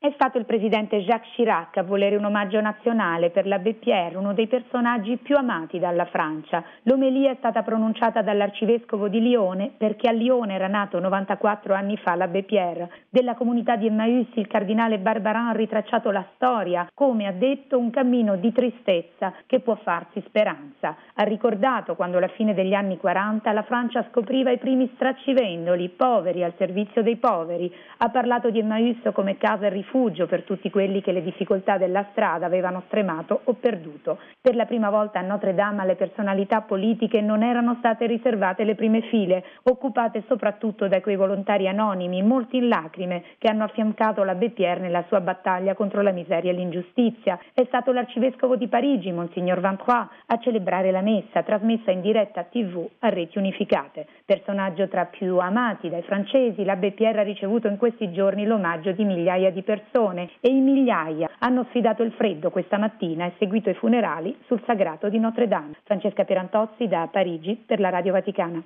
È stato il presidente Jacques Chirac a volere un omaggio nazionale per l'abbé Pierre, uno dei personaggi più amati dalla Francia. L'omelia è stata pronunciata dall'arcivescovo di Lione perché a Lione era nato 94 anni fa l'abbé Pierre. Della comunità di Emmaüs il cardinale Barbarin ha ritracciato la storia, come ha detto, un cammino di tristezza che può farsi speranza. Ha ricordato quando alla fine degli anni 40 la Francia scopriva i primi straccivendoli, poveri al servizio dei poveri. Ha parlato di Emmaüs come casa e rifugio per tutti quelli che le difficoltà della strada avevano stremato o perduto. Per la prima volta a Notre Dame alle personalità politiche non erano state riservate le prime file, occupate soprattutto da quei volontari anonimi, molti in lacrime, che hanno affiancato l'abbé Pierre nella sua battaglia contro la miseria e l'ingiustizia. È stato l'arcivescovo di Parigi, Monsignor Van Croix, a celebrare la messa, trasmessa in diretta TV a reti unificate. Personaggio tra più amati dai francesi, l'abbé Pierre ha ricevuto in questi giorni l'omaggio di migliaia di persone e in migliaia hanno sfidato il freddo questa mattina e seguito i funerali sul sagrato di Notre Dame. Francesca Pierantozzi da Parigi per la Radio Vaticana.